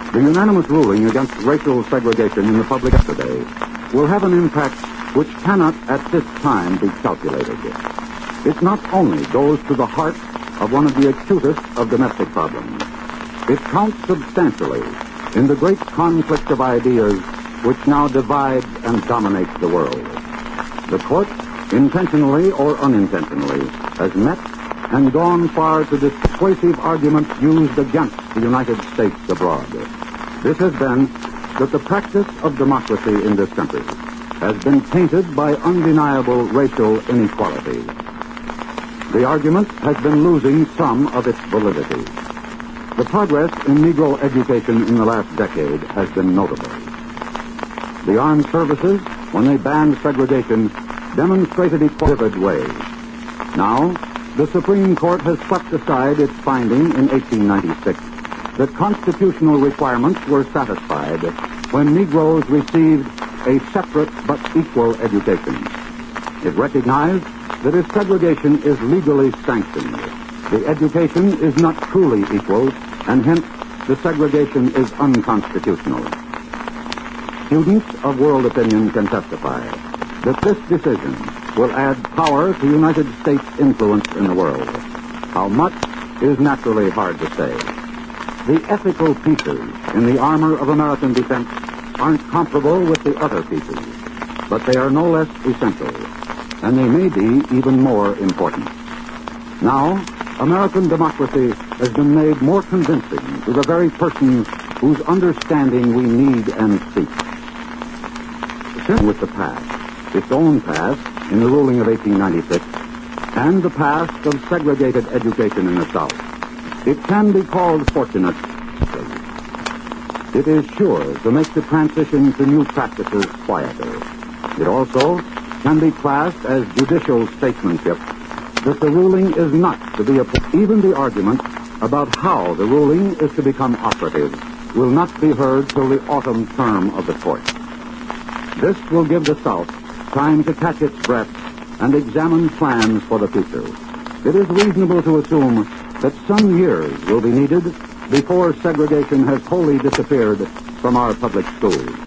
The unanimous ruling against racial segregation in the public yesterday will have an impact which cannot at this time be calculated. It not only goes to the heart of one of the acutest of domestic problems, it counts substantially in the great conflict of ideas which now divides and dominates the world. The court, intentionally or unintentionally, has met and gone far to dissuasive arguments used against the United States abroad. This has been that the practice of democracy in this country has been tainted by undeniable racial inequality. The argument has been losing some of its validity. The progress in Negro education in the last decade has been notable. The armed services, when they banned segregation, demonstrated equal vivid ways. Now, the Supreme Court has swept aside its finding in 1896 that constitutional requirements were satisfied when Negroes received a separate but equal education. It recognized that if segregation is legally sanctioned, the education is not truly equal, and hence the segregation is unconstitutional. Students of world opinion can testify that this decision will add power to United States influence in the world. How much is naturally hard to say. The ethical pieces in the armor of American defense aren't comparable with the other pieces, but they are no less essential, and they may be even more important. Now, American democracy has been made more convincing to the very persons whose understanding we need and seek. With the past, its own past in the ruling of 1896, and the past of segregated education in the South, it can be called fortunate. It is sure to make the transition to new practices quieter. It also can be classed as judicial statesmanship that the ruling is not to be applied. Even the argument about how the ruling is to become operative will not be heard till the autumn term of the court. This will give the South time to catch its breath and examine plans for the future. It is reasonable to assume that some years will be needed before segregation has wholly disappeared from our public schools.